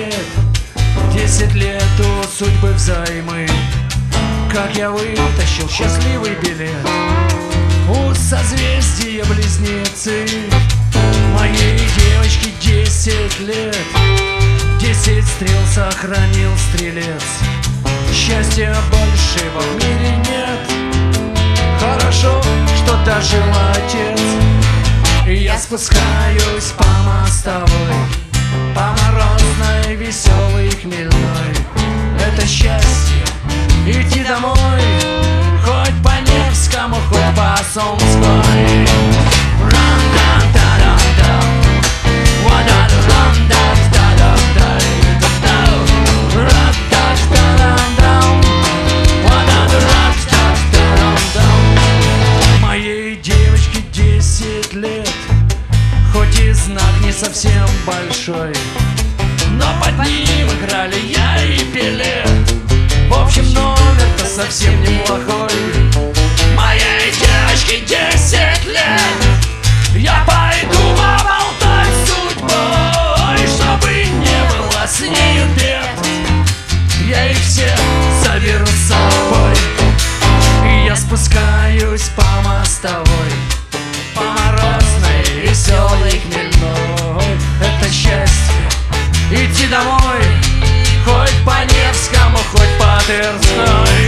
лет, 10 лет у судьбы взаймы. Как я вытащил счастливый билет у созвездия Близнецы. Моей девочке 10 лет, 10 стрел сохранил стрелец. Счастья большего в мире нет, хорошо, что дожил отец. И я спускаюсь по мостовой, по морозной, веселой, хмельной. Это счастье идти домой, хоть по Невскому, хоть по Сумской. Моей девочке 10 лет, хоть и знак не совсем большой, но под ним играли я и Пеле. В общем, номер-то совсем неплохой. Моей девочке 10 лет, я пойду поболтать с судьбой, чтобы не было с нею бед. Я их всех заберу с собой. И я спускаюсь по мостовой, по морозной, веселой, хмельной. Это счастье идти домой, хоть по Невскому, хоть по Тверской.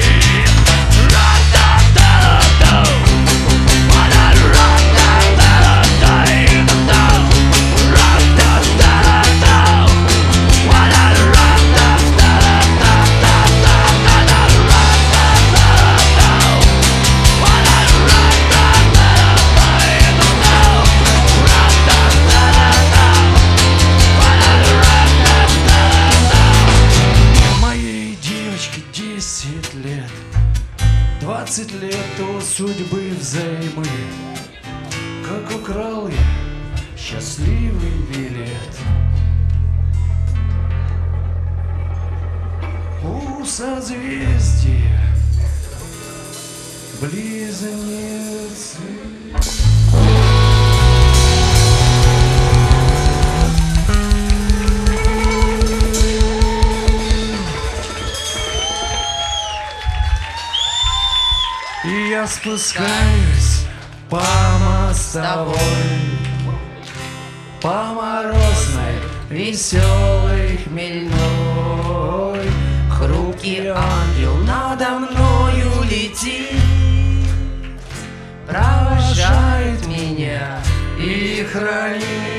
Моей девочке 10 лет, 20 лет у судьбы взаймы. Как украл я счастливый билет у созвездия Близнецы. И я спускаюсь по мостовой, по морозной, Веселый, хмельной, хрупкий ангел надо мною летит, провожает меня и хранит.